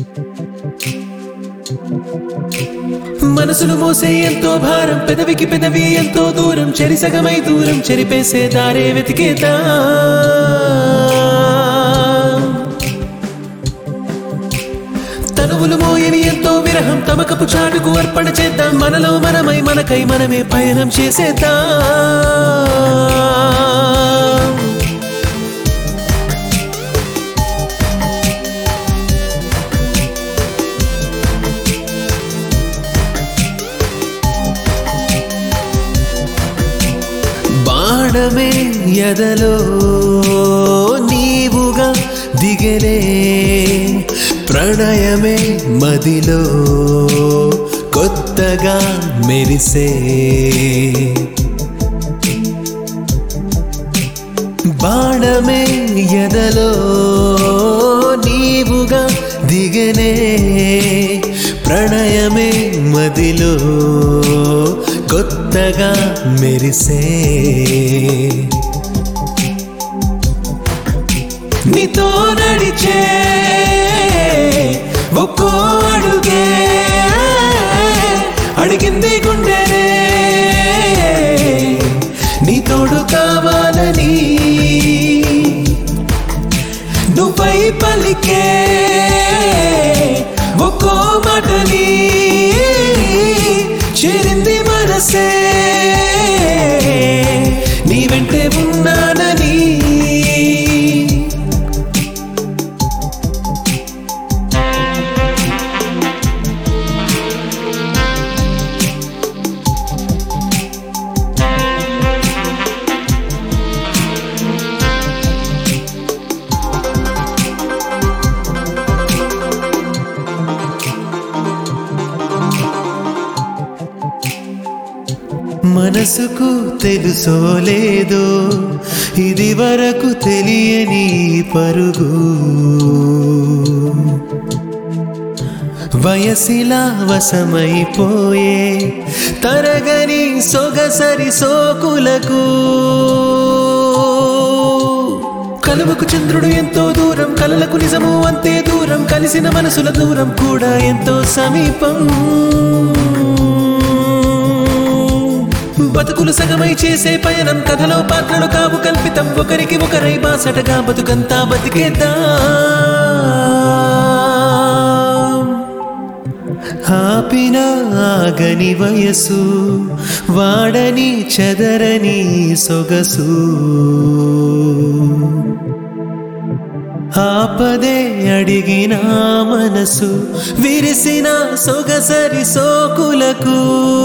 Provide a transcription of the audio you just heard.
మనసును మోసే ఎంతో భారం, పెదవికి పెదవి ఎంతో దూరం, చెరిసగమై దూరం చెరిపేసే దారే వెతికేదా. తనువులు మోయని ఎంతో విరహం, తమకపు చాటుకు అర్పణ చేద్దాం, మనలో మనమై మనకై మనమే పయనం చేసేద్దాం. బాణమే ఎదలో నీవుగా దిగలే, ప్రణయమే మదిలో కొత్తగా మెరిసే. బాణమే ఎదలో నీవుగా దిగనే, ప్రణయమే మదిలో కొత్తగా మెరిసే. నీతో నడిచే ఒక్కో అడుగే అడిగింది గుండెనే, నీ తోడు కావాలని నువ్వై పలికే ఒక్కో మాటని చేరింది మనసే, నీ వెంటే ఉన్నానని. మనసుకు తెలుసో లేదో ఇది వరకు తెలియని పరుగు, వయసిలా వశమైపోయే తరగని సొగసరి సోకులకు. కలువకు చంద్రుడు ఎంతో దూరం, కలలకు నిజము అంతే దూరం, కలిసిన మనసుల దూరం కూడా ఎంతో సమీపం. బతుకులు సగమై చేసే పయనం, కథలో పాత్రలు కావు కల్పితం, ఒకరికి ఒకరై బాసటగా బతుకంతా బతికేద్దాం. ఆపిన ఆగని వయసు, వాడని చెదరని సొగసు, ఆపదే అడిగిన మనసు విరిసిన సొగసరి సోకులకు.